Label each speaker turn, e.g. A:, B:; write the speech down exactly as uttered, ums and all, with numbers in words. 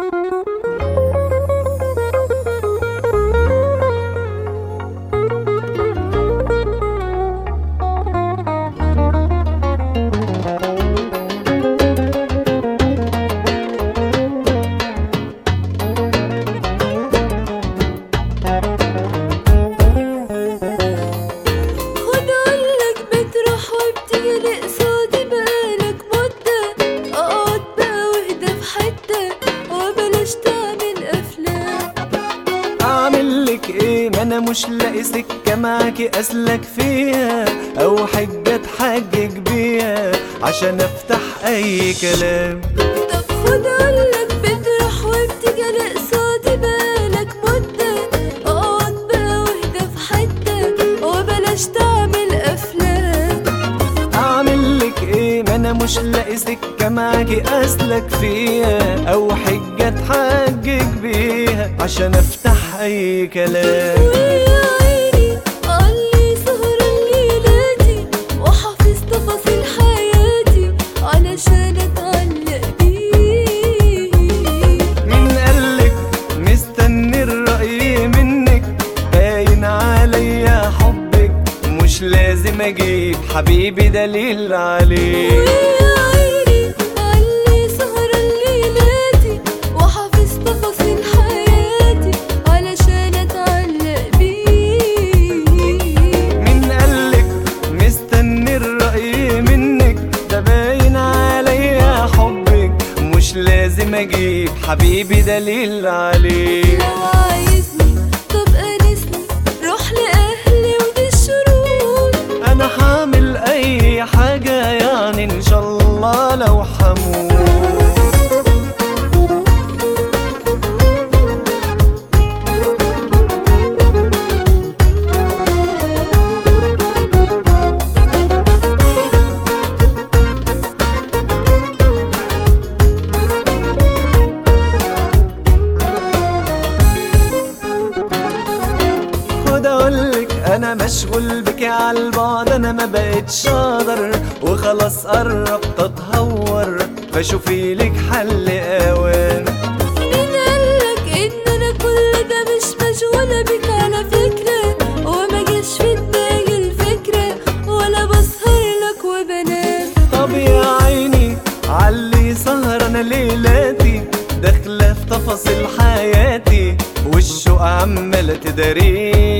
A: انا مش لاقي سكة معاكي اسلك فيها او حجة اتحجج بيها عشان افتح اي كلام.
B: طب خد اقولك بتروح وبتجي قصادي بالك مدة، اقعد بقى واهدى في حتة وبلاش تعمل افلام.
A: اعملك ايه ما انا مش لاقي سكة معاكي اسلك فيها او حجة اتحجج بيها عشان افتح اي كلام.
B: ويا عيني علي سهر الليلاتي وحافظ تفاصيل حياتي علشان اتعلق بيه.
A: مين قالك مستني الرأي منك؟ باين عليا حبك مش لازم اجيب حبيبي دليل عليه.
B: ويا عيني علي سهر الليلاتي وحافظ تفاصيل حياتي علشان اتعلق بيه.
A: مين قالك مستني الرأي منك؟ ده باين عليا حبك مش لازم اجيب حبيبي دليل عليه.
B: لو عايزني طب انسني روح لاهلي ودي الشروط.
A: انا هعمل اي حاجة يعني ان شاء الله لو حموت. اقولك انا مشغول بكي عالبعد، انا ما بقتش اقدر وخلاص قربت اتهور فشوفي لك حل اوان.
B: مين قالك ان انا كل ده مش مشغولة بيك على فكرة وما جاش في دماغي الفكرة ولا بسهر لك وبنام.
A: طب يا عيني علي سهرانة ليلاتي داخلة في تفاصيل حياتي والشوق عمالة تداري